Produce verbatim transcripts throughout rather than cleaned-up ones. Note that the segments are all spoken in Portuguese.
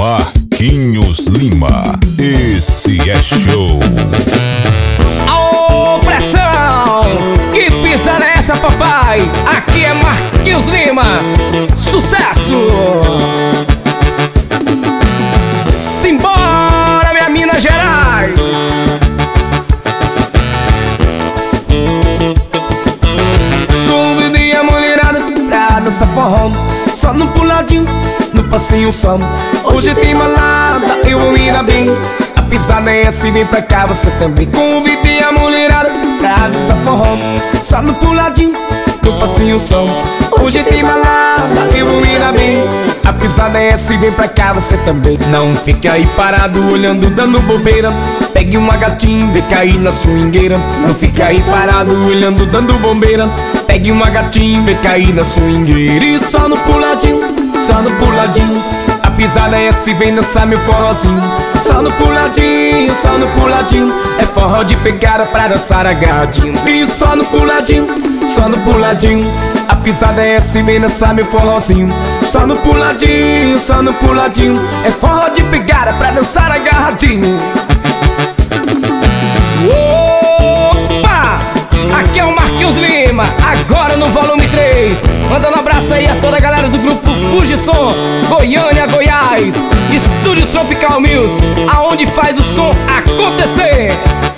Marquinhos Lima, esse é show. Aô, pressão! Que pisa nessa, papai? Aqui é Marquinhos Lima. Sucesso! Simbora, minha Minas Gerais! Convidei a mulherada pra dançar forró, só no puladinho, no passinho só. Hoje tem balada, eu vou ir bem. A pisada é assim, vem pra cá você também. Convidei a mulherada pra dançar forró, só no puladinho, no passinho só. Hoje tem balada, eu vou ir bem. A pisada é assim, vem pra cá você também. Não fica aí parado olhando, dando bobeira. Pegue uma gatinha, vem cair na swingueira. Não fica aí parado olhando, dando bombeira. Pegue uma gatinha, vem cair na swingueira. E só no puladinho, só no puladinho. A pisada é assim, vem dançar meu forrozinho. Só no puladinho, só no puladinho. É forró de pegada pra dançar agarradinho. E só no puladinho, só no puladinho. A pisada é assim, vem dançar meu forrozinho. Só no puladinho, só no puladinho. É forró de pegada pra dançar agarradinho. Opa! Aqui é o Marquinhos Lima, agora no volume três. Mandando um abraço aí a toda a galera do grupo Fujisom, Goiânia, Goiás. Estúdio Tropical Music, aonde faz o som acontecer.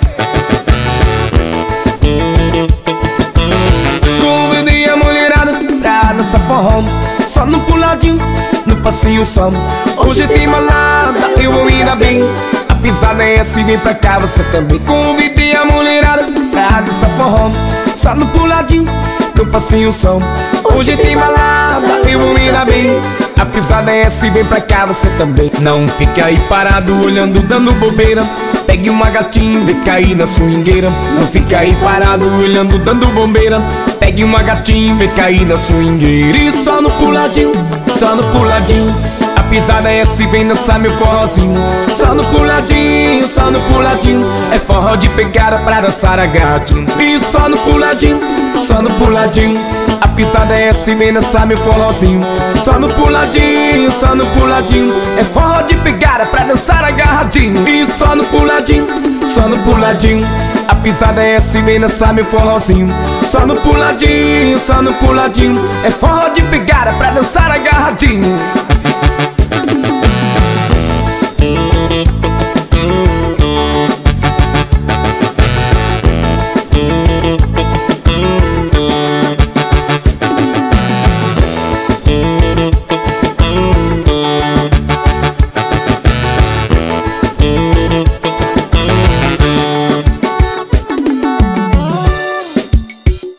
Convidei a mulherada pra dançar forró, só no puladinho, no passinho só. Hoje tem balada, eu vou ir bem. A pisada é assim, vem pra cá você também. Convidei a mulherada pra dançar forró, só no puladinho, no passinho só. Hoje tem balada, eu vou ir bem. A pisada é assim, vem pra cá você também. Não fica aí parado olhando, dando bobeira. Pegue uma gatinha, vem cair na swingueira. Não fica aí parado olhando, dando bombeira. Pegue uma gatinha, vem cair na swingueira. E só no puladinho, só no puladinho. A pisada é assim, vem dançar meu forrozinho. Só no puladinho, só no puladinho. É forró de pegada pra dançar agarradinho. E só no puladinho, só no puladinho. A pisada é assim, vem dançar meu forrozinho. Só no puladinho, só no puladinho. É forró de pegada pra dançar agarradinho. E só no puladinho, só no puladinho. A pisada é assim, vem dançar meu forrozinho. Só no puladinho, só no puladinho. É forró de pegada pra dançar agarradinho.